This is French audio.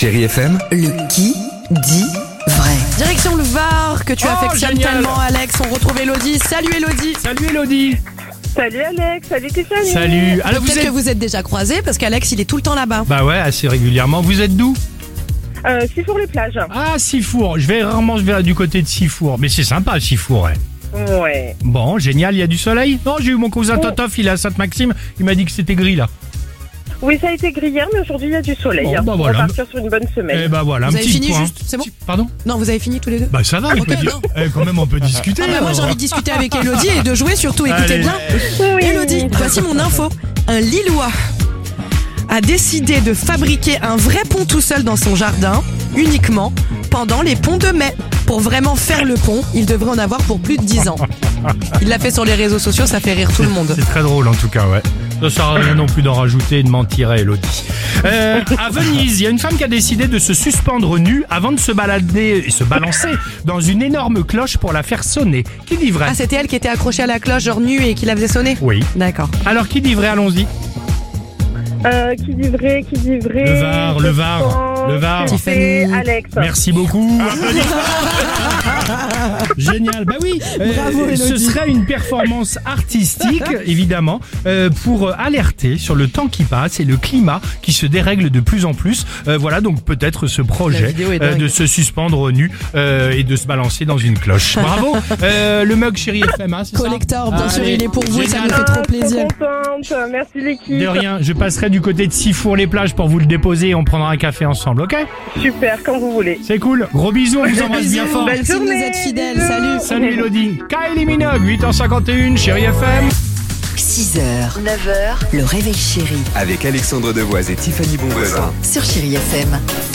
Chérie FM, Le qui dit vrai. Direction le Var que tu affectionnes génial. tellement, Alex. On retrouve Elodie. Salut Elodie. Salut Elodie. Salut Alex, salut Tiffany. Salut. Alors vous Peut-être êtes... que vous êtes déjà croisés parce qu'Alex il est tout le temps là-bas. Bah ouais, assez régulièrement. Vous êtes d'où? Sifour les plages. Ah, Sifour. Je vais rarement du côté de Sifour. Mais c'est sympa, Sifour, ouais. Ouais. Bon, génial, il y a du soleil? Non, j'ai eu mon cousin Totof, il est à Sainte-Maxime. Il m'a dit que c'était gris, là. Oui, ça a été gris hier, mais aujourd'hui il y a du soleil. Bon, bah On voilà. va partir sur une bonne semaine. Eh bah voilà, Vous un avez petit fini point. juste, c'est bon? Pardon? Non, vous avez fini tous les deux? Bah ça va, on Ok, peut dire. non. Quand même, on peut discuter. Ah bah moi j'ai envie de discuter avec Elodie et de jouer surtout, écoutez Allez. bien. Oui. Elodie, voici mon info. Un Lillois a décidé de fabriquer un vrai pont tout seul dans son jardin, uniquement pendant les ponts de mai. Pour vraiment faire le pont, il devrait en avoir pour plus de 10 ans. Il l'a fait sur les réseaux sociaux, ça fait rire tout le monde. C'est très drôle en tout cas, ouais. Ça sert à rien non plus d'en rajouter et de mentir à Elodie. À Venise, il y a une femme qui a décidé de se suspendre nue avant de se balader et se balancer dans une énorme cloche pour la faire sonner. Qui dit vrai? Ah, c'était elle qui était accrochée à la cloche, genre nue et qui la faisait sonner? Oui. D'accord. Alors qui dit vrai? Allons-y. Qui dit vrai, qui dit vrai. Le Var. C'est Alex. Merci beaucoup. Génial. Bah oui. Bravo, ce Elodie. serait une performance artistique, évidemment, pour alerter sur le temps qui passe et le climat qui se dérègle de plus en plus. Voilà, donc peut-être ce La projet vidéo est dingue. de se suspendre nu et de se balancer dans une cloche. Bravo. Le mug Chérie FM, hein, c'est ça? Collector, bien sûr, Allez. il est pour vous et ça nous Génial. fait trop plaisir. Trop contente. Merci l'équipe. De rien, je passerai du côté de Sifour les plages pour vous le déposer et on prendra un café ensemble, ok? Super, quand vous voulez. C'est cool. Gros bisous, on vous embrasse bien fort. Belle Merci de nous journée. être fidèles. Bisous. Salut. Salut Elodie. Kylie Minogue, 8h51, Chérie FM. 6h, 9h, le réveil chéri avec Alexandre Devoise et Tiffany Bonvoisin. sur Chérie FM.